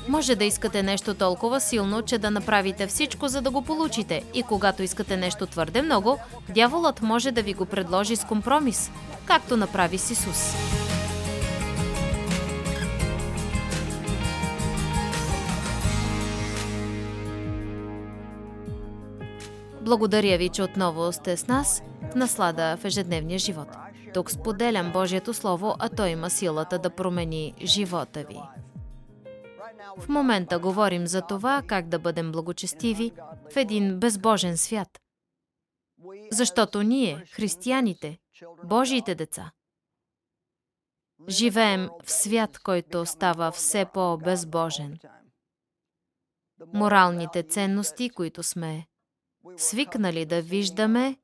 Може да искате нещо толкова силно, че да направите всичко, за да го получите. И когато искате нещо твърде много, дяволът може да ви го предложи с компромис, както направи с Исус. Благодаря ви, че отново сте с нас в наслада в ежедневния живот. Тук споделям Божието Слово, а то има силата да промени живота ви. В момента говорим за това, как да бъдем благочестиви в един безбожен свят. Защото ние, християните, Божиите деца, живеем в свят, който става все по-безбожен. Моралните ценности, които сме свикнали да виждаме,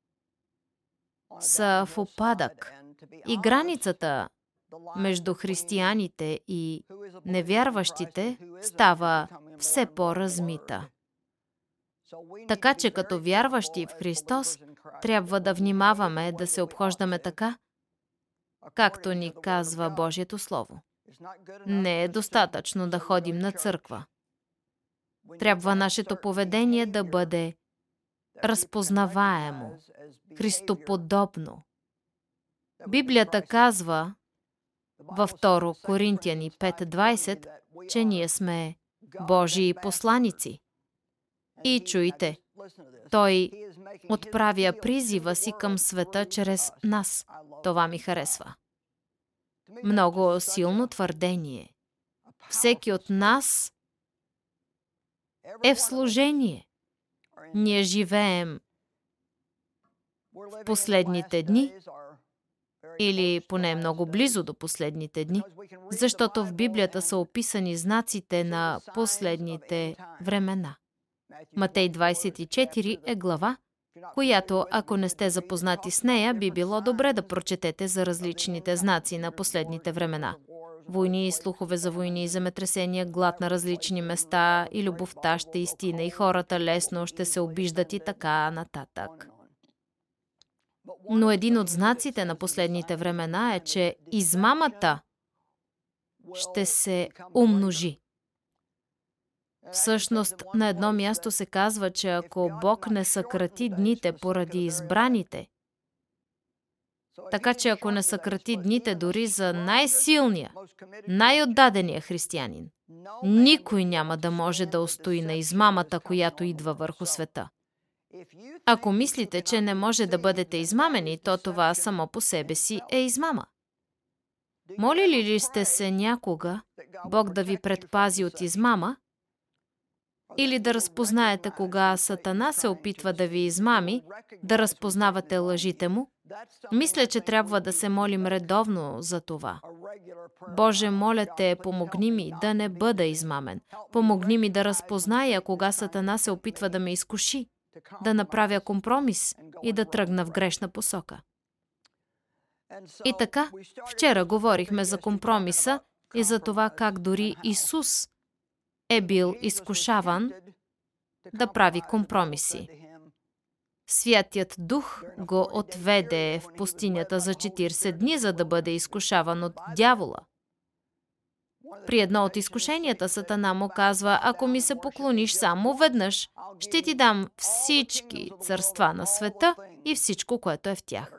са в упадък. И границата между християните и невярващите става все по-размита. Така че като вярващи в Христос, трябва да внимаваме да се обхождаме така, както ни казва Божието Слово. Не е достатъчно да ходим на църква. Трябва нашето поведение да бъде разпознаваемо, христоподобно. Библията казва във 2 Коринтияни 5:20, че ние сме Божии посланици. И чуйте, Той отправя призива си към света чрез нас. Това ми харесва. Много силно твърдение. Всеки от нас е в служение. Ние живеем в последните дни, или поне много близо до последните дни, защото в Библията са описани знаците на последните времена. Матей 24 е глава, която, ако не сте запознати с нея, би било добре да прочетете за различните знаци на последните времена. Войни, слухове за войни, земетресения, глад на различни места и любовта ще изстина и хората лесно ще се обиждат и така нататък. Но един от знаците на последните времена е, че измамата ще се умножи. Всъщност, на едно място се казва, че ако Бог не съкрати дните поради избраните, така че ако не съкрати дните дори за най-силния, най-отдадения християнин, никой няма да може да устои на измамата, която идва върху света. Ако мислите, че не може да бъдете измамени, то това само по себе си е измама. Молили ли сте се някога Бог да ви предпази от измама? Или да разпознаете кога Сатана се опитва да ви измами, да разпознавате лъжите му? Мисля, че трябва да се молим редовно за това. Боже, моля те, помогни ми да не бъда измамен. Помогни ми да разпозная кога Сатана се опитва да ме изкуши, да направя компромис и да тръгна в грешна посока. И така, вчера говорихме за компромиса и за това как дори Исус е бил изкушаван да прави компромиси. Святият Дух го отведе в пустинята за 40 дни, за да бъде изкушаван от дявола. При едно от изкушенията Сатана му казва: ако ми се поклониш само веднъж, ще ти дам всички царства на света и всичко, което е в тях.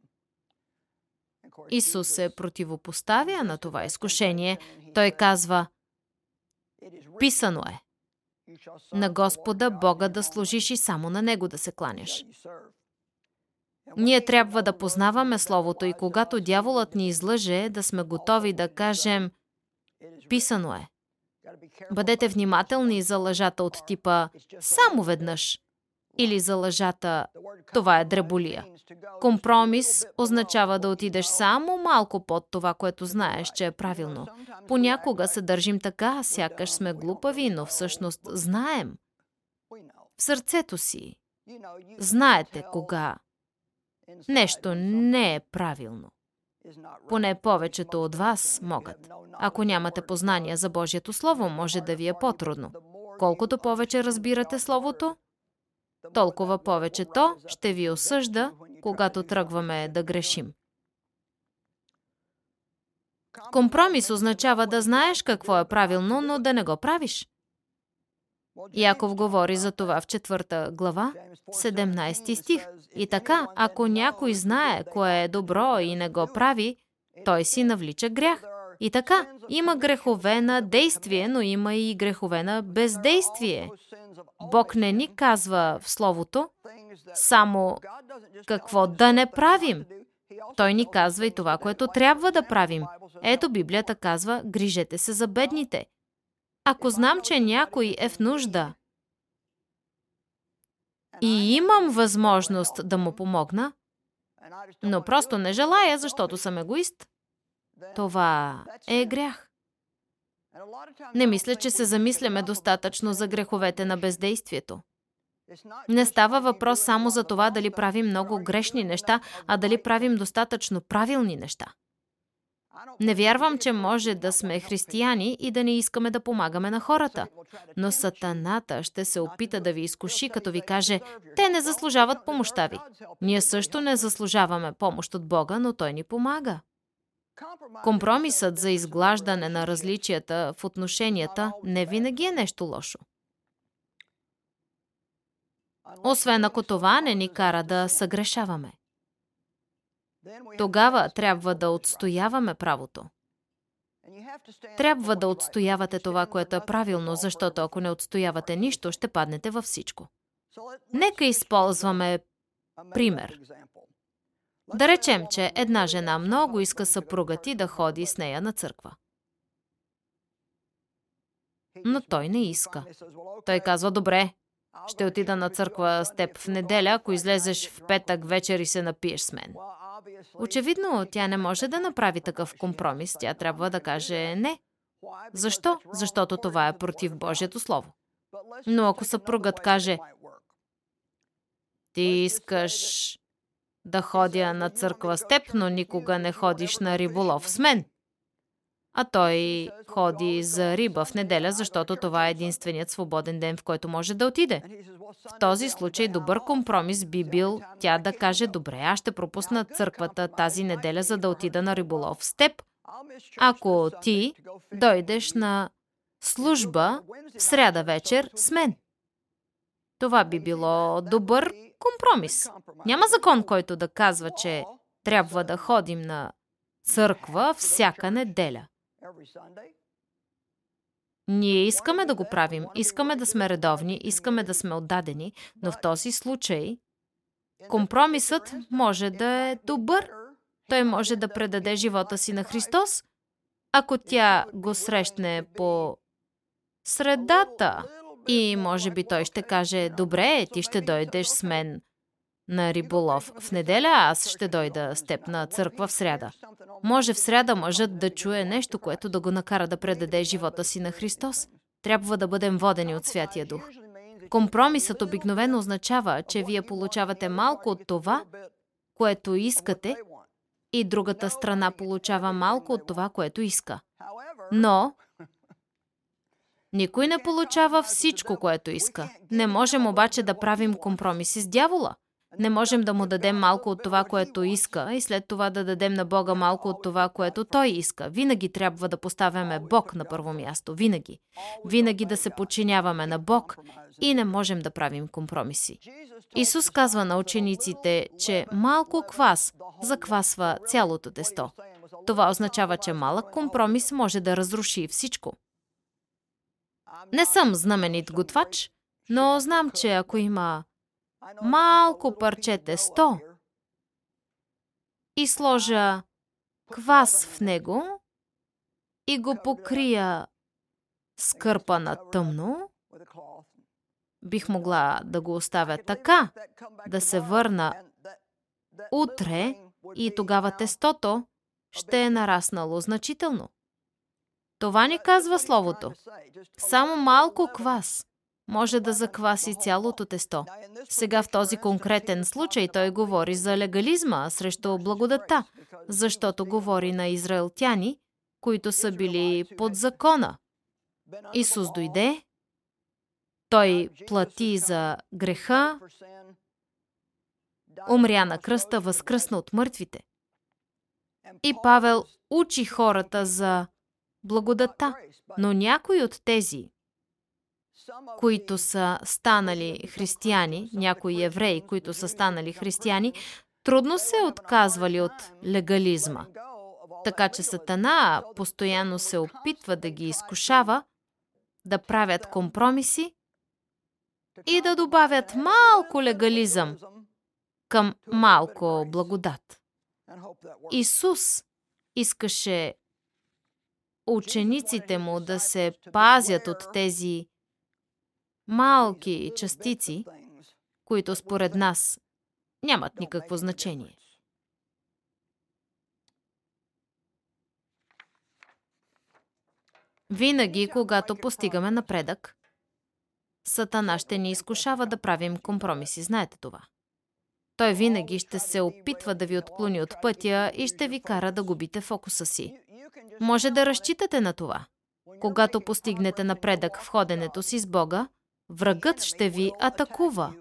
Исус се противопоставя на това изкушение. Той казва: писано е, на Господа Бога да служиш и само на Него да се кланяш. Ние трябва да познаваме Словото и когато дяволът ни излъже, да сме готови да кажем: писано е. Бъдете внимателни за лъжата от типа само веднъж или за лъжата това е дреболия. Компромис означава да отидеш само малко под това, което знаеш, че е правилно. Понякога се държим така, сякаш сме глупави, но всъщност знаем. В сърцето си знаете кога нещо не е правилно. Поне повечето от вас могат. Ако нямате познания за Божието Слово, може да ви е по-трудно. Колкото повече разбирате Словото, толкова повече то ще ви осъжда, когато тръгваме да грешим. Компромис означава да знаеш какво е правилно, но да не го правиш. Яков говори за това в 4 глава, 17 стих. И така, ако някой знае кое е добро и не го прави, той си навлича грях. И така, има грехове на действие, но има и грехове на бездействие. Бог не ни казва в Словото само какво да не правим. Той ни казва и това, което трябва да правим. Ето Библията казва, грижете се за бедните. Ако знам, че някой е в нужда и имам възможност да му помогна, но просто не желая, защото съм егоист, това е грях. Не мисля, че се замисляме достатъчно за греховете на бездействието. Не става въпрос само за това дали правим много грешни неща, а дали правим достатъчно правилни неща. Не вярвам, че може да сме християни и да не искаме да помагаме на хората. Но Сатаната ще се опита да ви изкуши, като ви каже, те не заслужават помощта ви. Ние също не заслужаваме помощ от Бога, но Той ни помага. Компромисът за изглаждане на различията в отношенията не винаги е нещо лошо. Освен ако това не ни кара да съгрешаваме. Тогава трябва да отстояваме правото. Трябва да отстоявате това, което е правилно, защото ако не отстоявате нищо, ще паднете във всичко. Нека използваме пример. Да речем, че една жена много иска съпругът ти да ходи с нея на църква. Но той не иска. Той казва, добре, ще отида на църква с теб в неделя, ако излезеш в петък вечер и се напиеш с мен. Очевидно, тя не може да направи такъв компромис. Тя трябва да каже не. Защо? Защото това е против Божието Слово. Но ако съпругът каже, ти искаш да ходя на църква с теб, но никога не ходиш на риболов с мен. А той ходи за риба в неделя, защото това е единственият свободен ден, в който може да отиде. В този случай добър компромис би бил тя да каже, добре, аз ще пропусна църквата тази неделя, за да отида на риболов с теб, ако ти дойдеш на служба в сряда вечер с мен. Това би било добър компромис. Няма закон, който да казва, че трябва да ходим на църква всяка неделя. Ние искаме да го правим, искаме да сме редовни, искаме да сме отдадени, но в този случай компромисът може да е добър. Той може да предаде живота си на Христос, ако тя го срещне по средата. И може би той ще каже, добре, ти ще дойдеш с мен на риболов в неделя, аз ще дойда с теб на църква в сряда. Може в сряда мъжът да чуе нещо, което да го накара да предаде живота си на Христос. Трябва да бъдем водени от Святия Дух. Компромисът обикновено означава, че вие получавате малко от това, което искате, и другата страна получава малко от това, което иска. Но никой не получава всичко, което иска. Не можем обаче да правим компромиси с дявола. Не можем да му дадем малко от това, което иска, и след това да дадем на Бога малко от това, което Той иска. Винаги трябва да поставяме Бог на първо място. Винаги. Винаги да се подчиняваме на Бог и не можем да правим компромиси. Исус казва на учениците, че малко квас заквасва цялото тесто. Това означава, че малък компромис може да разруши всичко. Не съм знаменит готвач, но знам, че ако има малко парче тесто и сложа квас в него и го покрия с кърпа на тъмно, бих могла да го оставя така, да се върна утре и тогава тестото ще е нараснало значително. Това ни казва Словото. Само малко квас може да закваси цялото тесто. Сега в този конкретен случай той говори за легализма срещу благодата, защото говори на израелтяни, които са били под закона. Исус дойде, Той плати за греха, умря на кръста, възкръсна от мъртвите. И Павел учи хората за благодатта. Но някои от тези, които са станали християни, някои евреи, които са станали християни, трудно се отказвали от легализма. Така че Сатана постоянно се опитва да ги изкушава, да правят компромиси и да добавят малко легализъм към малко благодат. Исус искаше учениците му да се пазят от тези малки частици, които според нас нямат никакво значение. Винаги, когато постигаме напредък, Сатана ще ни изкушава да правим компромиси. Знаете това. Той винаги ще се опитва да ви отклони от пътя и ще ви кара да губите фокуса си. Може да разчитате на това. Когато постигнете напредък в ходенето си с Бога, врагът ще ви атакува.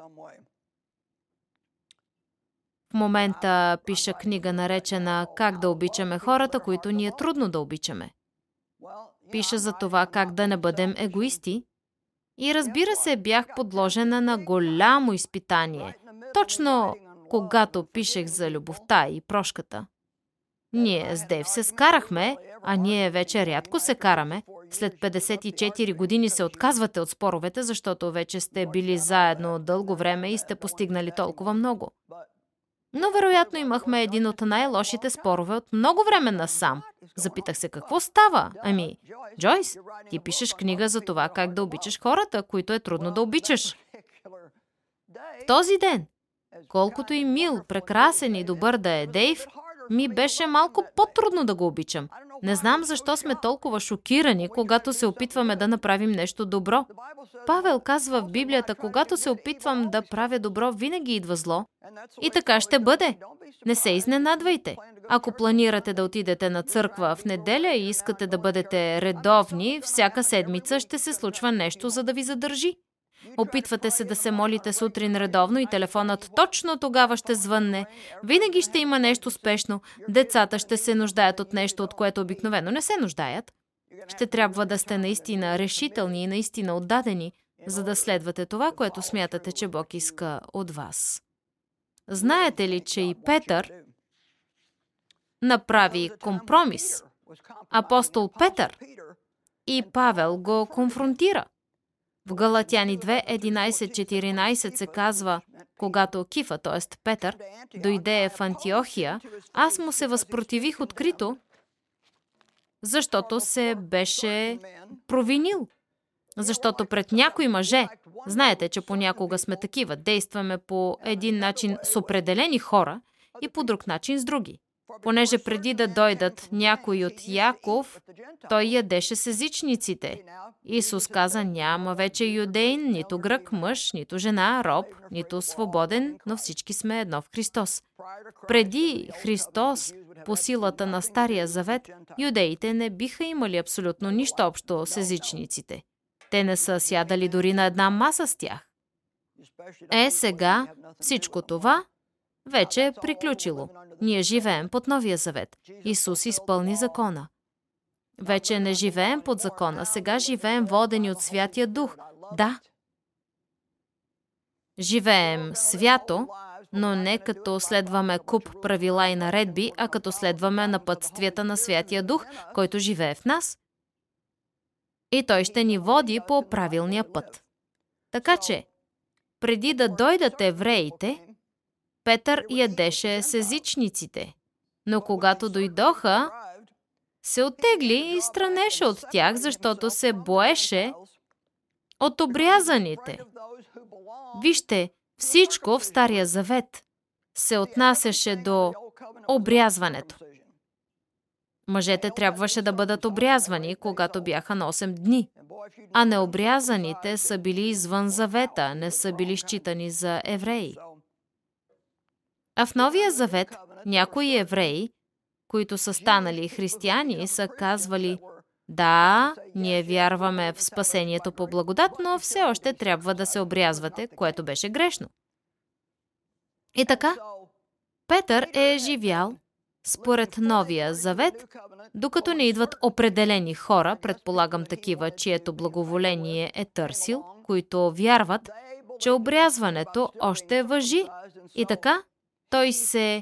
В момента пиша книга, наречена «Как да обичаме хората, които ни е трудно да обичаме». Пиша за това как да не бъдем егоисти. И разбира се, бях подложена на голямо изпитание. Точно когато пишех за любовта и прошката. Ние с Дейв се скарахме, а ние вече рядко се караме. След 54 години се отказвате от споровете, защото вече сте били заедно дълго време и сте постигнали толкова много. Но вероятно имахме един от най-лошите спорове от много време насам. Запитах се, какво става? Ами, Джойс, ти пишеш книга за това как да обичаш хората, които е трудно да обичаш. В този ден, колкото и мил, прекрасен и добър да е Дейв, ми беше малко по-трудно да го обичам. Не знам защо сме толкова шокирани, когато се опитваме да направим нещо добро. Павел казва в Библията, когато се опитвам да правя добро, винаги идва зло. И така ще бъде. Не се изненадвайте. Ако планирате да отидете на църква в неделя и искате да бъдете редовни, всяка седмица ще се случва нещо, за да ви задържи. Опитвате се да се молите сутрин редовно и телефонът точно тогава ще звънне. Винаги ще има нещо спешно. Децата ще се нуждаят от нещо, от което обикновено не се нуждаят. Ще трябва да сте наистина решителни и наистина отдадени, за да следвате това, което смятате, че Бог иска от вас. Знаете ли, че и Петър направи компромис? Апостол Петър и Павел го конфронтира. В Галатяни 2, 11-14 се казва, когато Кифа, т.е. Петър, дойде в Антиохия, аз му се възпротивих открито, защото се беше провинил. Защото пред някои мъже, знаете, че понякога сме такива, действаме по един начин с определени хора и по друг начин с други. Понеже преди да дойдат някои от Яков, той ядеше с езичниците. Исус каза, няма вече юдеин, нито грък, мъж, нито жена, роб, нито свободен, но всички сме едно в Христос. Преди Христос, по силата на Стария Завет, юдеите не биха имали абсолютно нищо общо с езичниците. Те не са сядали дори на една маса с тях. Сега всичко това вече е приключило. Ние живеем под Новия Завет. Исус изпълни закона. Вече не живеем под закона, сега живеем водени от Святия Дух. Да. Живеем свято, но не като следваме куп правила и наредби, а като следваме напътствията на Святия Дух, който живее в нас. И той ще ни води по правилния път. Така че, преди да дойдат евреите, Петър ядеше с езичниците, но когато дойдоха, се оттегли и странеше от тях, защото се боеше от обрязаните. Вижте, всичко в Стария Завет се отнасяше до обрязването. Мъжете трябваше да бъдат обрязвани, когато бяха на 8 дни, а необрязаните са били извън завета, не са били считани за евреи. А в Новия Завет някои евреи, които са станали християни, са казвали, да, ние вярваме в спасението по благодат, но все още трябва да се обрязвате, което беше грешно. И така, Петър е живял Според Новия завет, докато не идват определени хора, предполагам такива, чието благоволение е търсил, които вярват, че обрязването още важи. И така, той се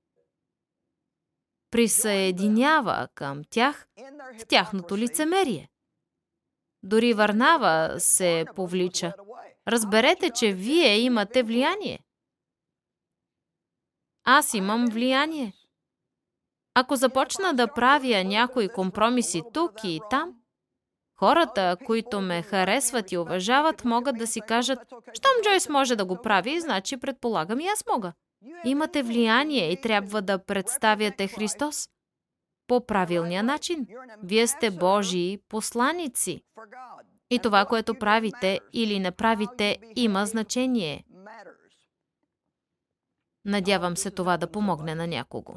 присъединява към тях в тяхното лицемерие. Дори Варнава се повлича. Разберете, че вие имате влияние. Аз имам влияние. Ако започна да правя някои компромиси тук и там, хората, които ме харесват и уважават, могат да си кажат, щом Джойс може да го прави, значи предполагам и аз мога. Имате влияние и трябва да представяте Христос по правилния начин. Вие сте Божии посланици. И това, което правите или не правите, има значение. Надявам се това да помогне на някого.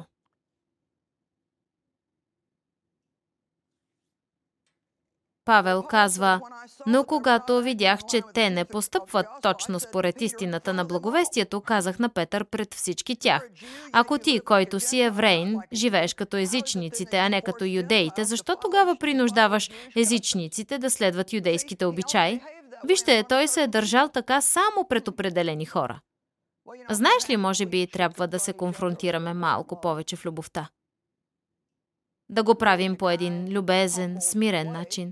Павел казва, но когато видях, че те не постъпват точно според истината на благовестието, казах на Петър пред всички тях. Ако ти, който си евреин, живееш като езичниците, а не като юдеите, защо тогава принуждаваш езичниците да следват юдейските обичаи? Вижте, той се е държал така само пред определени хора. Знаеш ли, може би трябва да се конфронтираме малко повече в любовта. Да го правим по един любезен, смирен начин.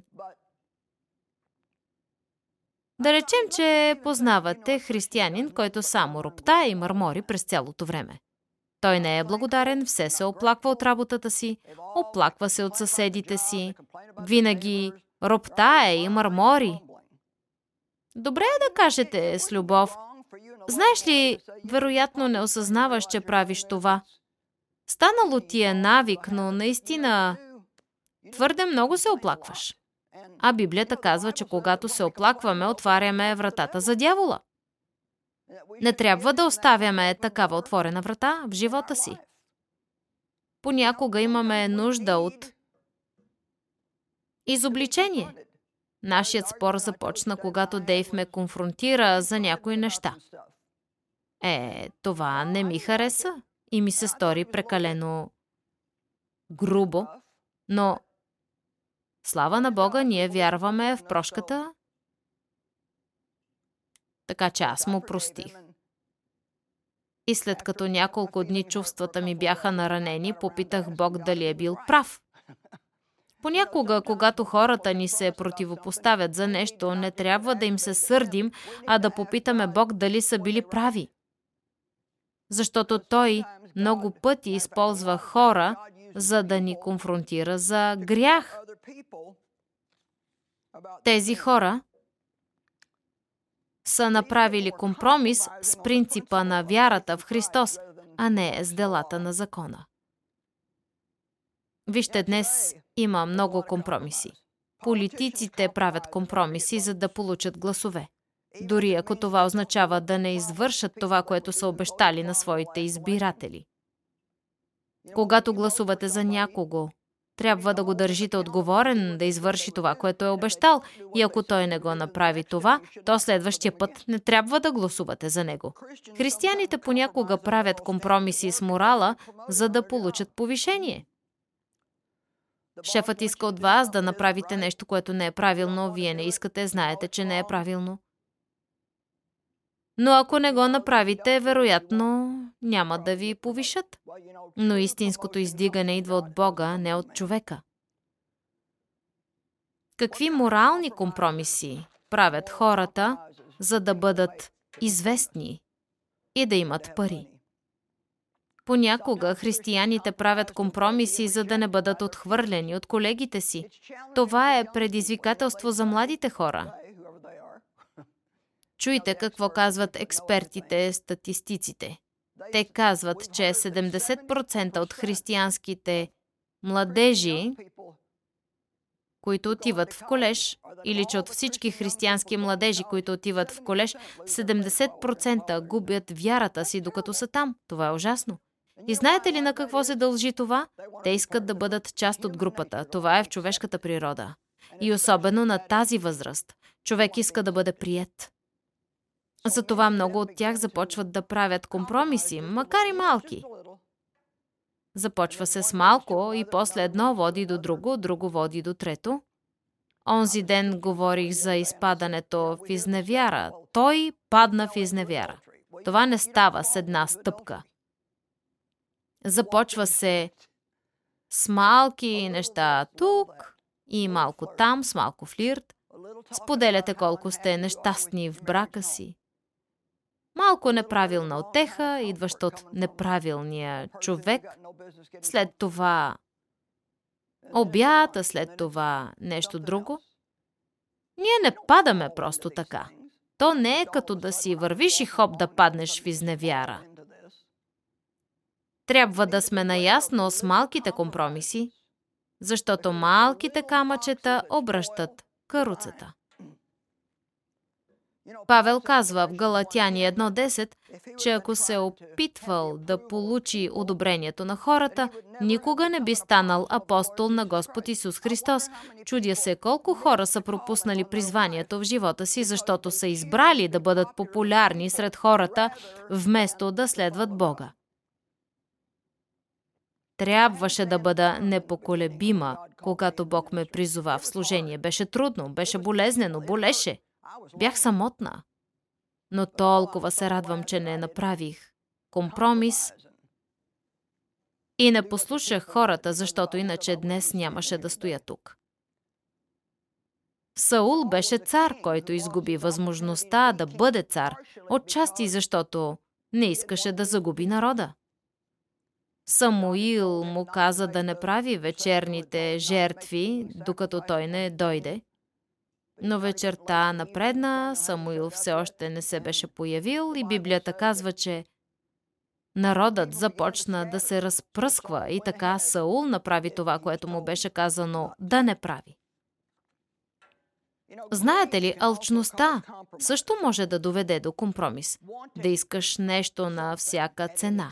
Да речем, че познавате християнин, който само роптае и мърмори през цялото време. Той не е благодарен, все се оплаква от работата си, оплаква се от съседите си, винаги роптае и мърмори. Добре е да кажете с любов, знаеш ли, вероятно не осъзнаваш, че правиш това. Станало ти е навик, но наистина твърде много се оплакваш. А Библията казва, че когато се оплакваме, отваряме вратата за дявола. Не трябва да оставяме такава отворена врата в живота си. Понякога имаме нужда от изобличение. Нашият спор започна, когато Дейв ме конфронтира за някои неща. Това не ми хареса и ми се стори прекалено грубо, но слава на Бога, ние вярваме в прошката, така че аз му простих. И след като няколко дни чувствата ми бяха наранени, попитах Бог дали е бил прав. Понякога, когато хората ни се противопоставят за нещо, не трябва да им се сърдим, а да попитаме Бог дали са били прави. Защото Той много пъти използва хора, за да ни конфронтира за грях. Тези хора са направили компромис с принципа на вярата в Христос, а не с делата на закона. Вижте, днес има много компромиси. Политиците правят компромиси, за да получат гласове. Дори ако това означава да не извършат това, което са обещали на своите избиратели. Когато гласувате за някого, трябва да го държите отговорен да извърши това, което е обещал. И ако той не го направи това, то следващия път не трябва да гласувате за него. Християните понякога правят компромиси с морала, за да получат повишение. Шефът иска от вас да направите нещо, което не е правилно, вие не искате, знаете, че не е правилно. Но ако не го направите, вероятно няма да ви повишат. Но истинското издигане идва от Бога, не от човека. Какви морални компромиси правят хората, за да бъдат известни и да имат пари? Понякога християните правят компромиси, за да не бъдат отхвърлени от колегите си. Това е предизвикателство за младите хора. Чуйте какво казват експертите, статистиците. Те казват, че 70% от християнските младежи, които отиват в колеж, или че от всички християнски младежи, които отиват в колеж, 70% губят вярата си, докато са там. Това е ужасно. И знаете ли на какво се дължи това? Те искат да бъдат част от групата. Това е в човешката природа. И особено на тази възраст. Човек иска да бъде приет. Затова много от тях започват да правят компромиси, макар и малки, Започва се с малко и после едно води до друго, друго води до трето. Онзи ден говорих за изпадането в изневяра. Той падна в изневяра. Това не става с една стъпка. Започва се с малки неща тук и малко там, с малко флирт. Споделяте колко сте нещастни в брака си. Малко неправилна утеха, идваща от неправилния човек. След това обяд, а след това нещо друго. Ние не падаме просто така. То не е като да си вървиш и хоп да паднеш в изневяра. Трябва да сме наясно с малките компромиси, защото малките камъчета обръщат каруцата. Павел казва в Галатяни 1:10, че ако се опитвал да получи одобрението на хората, никога не би станал апостол на Господ Исус Христос. Чудя се колко хора са пропуснали призванието в живота си, защото са избрали да бъдат популярни сред хората, вместо да следват Бога. Трябваше да бъда непоколебима, когато Бог ме призова в служение. Беше трудно, беше болезнено, болеше. Бях самотна. Но толкова се радвам, че не направих компромис и не послушах хората, защото иначе днес нямаше да стоя тук. Саул беше цар, който изгуби възможността да бъде цар, отчасти защото не искаше да загуби народа. Самуил му каза да не прави вечерните жертви, докато той не дойде. Но вечерта напредна, Самуил все още не се беше появил и Библията казва, че народът започна да се разпръсква и така Саул направи това, което му беше казано да не прави. Знаете ли, алчността също може да доведе до компромис. Да искаш нещо на всяка цена.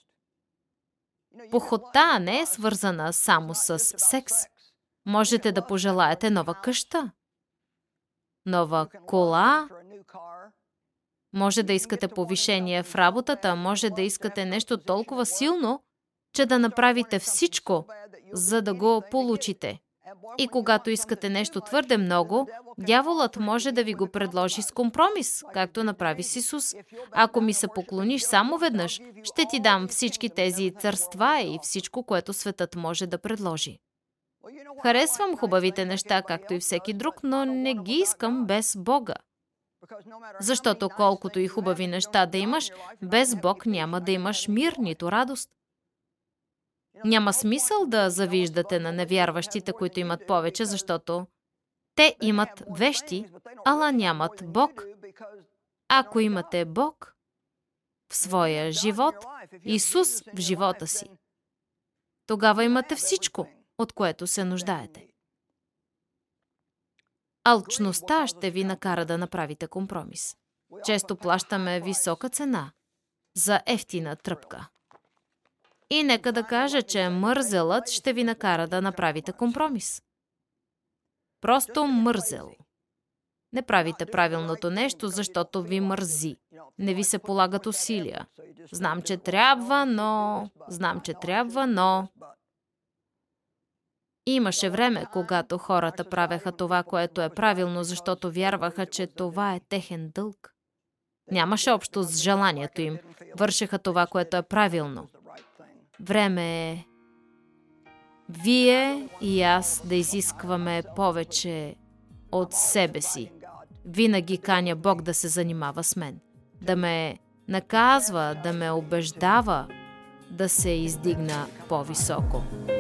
Похотта не е свързана само с секс. Можете да пожелаете нова къща, нова кола, може да искате повишение в работата, може да искате нещо толкова силно, че да направите всичко, за да го получите. И когато искате нещо твърде много, дяволът може да ви го предложи с компромис, както направи с Исус. Ако ми се поклониш само веднъж, ще ти дам всички тези царства и всичко, което светът може да предложи. Харесвам хубавите неща, както и всеки друг, но не ги искам без Бога. Защото колкото и хубави неща да имаш, без Бог няма да имаш мир, нито радост. Няма смисъл да завиждате на невярващите, които имат повече, защото те имат вещи, ала нямат Бог. Ако имате Бог в своя живот, Исус в живота си, тогава имате всичко, от което се нуждаете. Алчността ще ви накара да направите компромис. Често плащаме висока цена за евтина тръпка. И нека да кажа, че мързелът ще ви накара да направите компромис. Просто мързел. Не правите правилното нещо, защото ви мързи. Не ви се полагат усилия. Знам, че трябва, но... Имаше време, когато хората правеха това, което е правилно, защото вярваха, че това е техен дълг. Нямаше общо с желанието им. Вършеха това, което е правилно. Време е вие и аз да изискваме повече от себе си. Винаги каня Бог да се занимава с мен. Да ме наказва, да ме убеждава да се издигна по-високо.